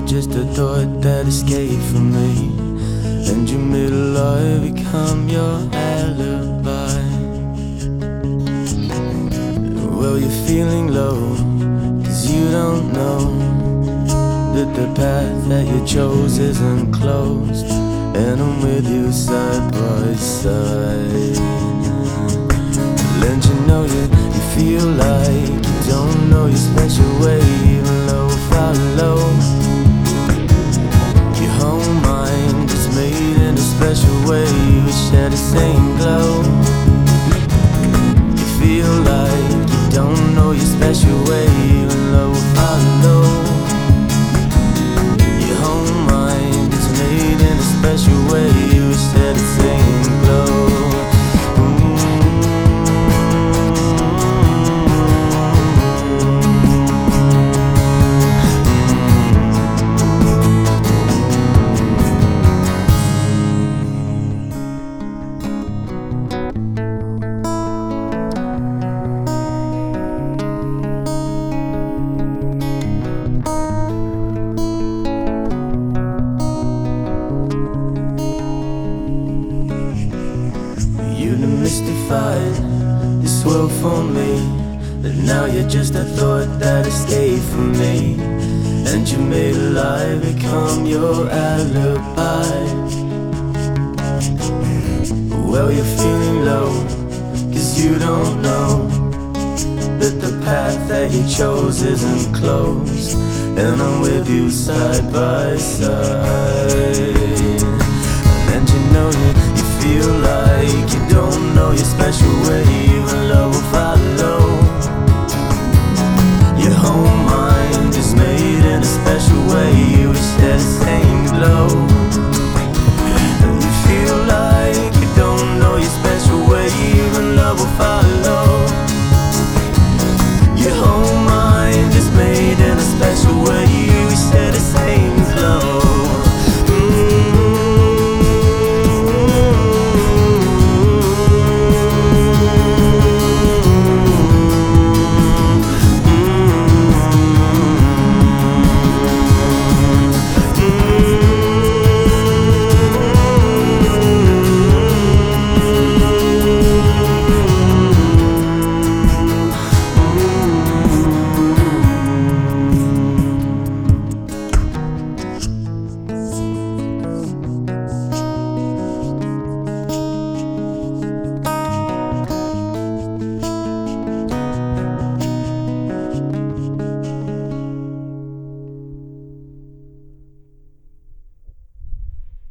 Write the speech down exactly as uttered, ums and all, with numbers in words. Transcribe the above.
you're just a thought that escaped from me, and you made a lie become your alibi. Well, you're feeling low, cause you don't know that the path that you chose isn't closed, and I'm with you side by side. Let you know you, you feel like you don't know your special way, even low, follow. Your whole mind is made in a special way, we share the same glow. You feel like you don't know your special way, even low, follow. Your whole mind is made in a special way, we share the same glow. You demystified this world for me, but now you're just a thought that escaped from me, and you made a lie become your alibi. Well, you're feeling low, cause you don't know that the path that you chose isn't closed, and I'm with you side by side. And you know you, you feel like you don't know your special way, even love will follow.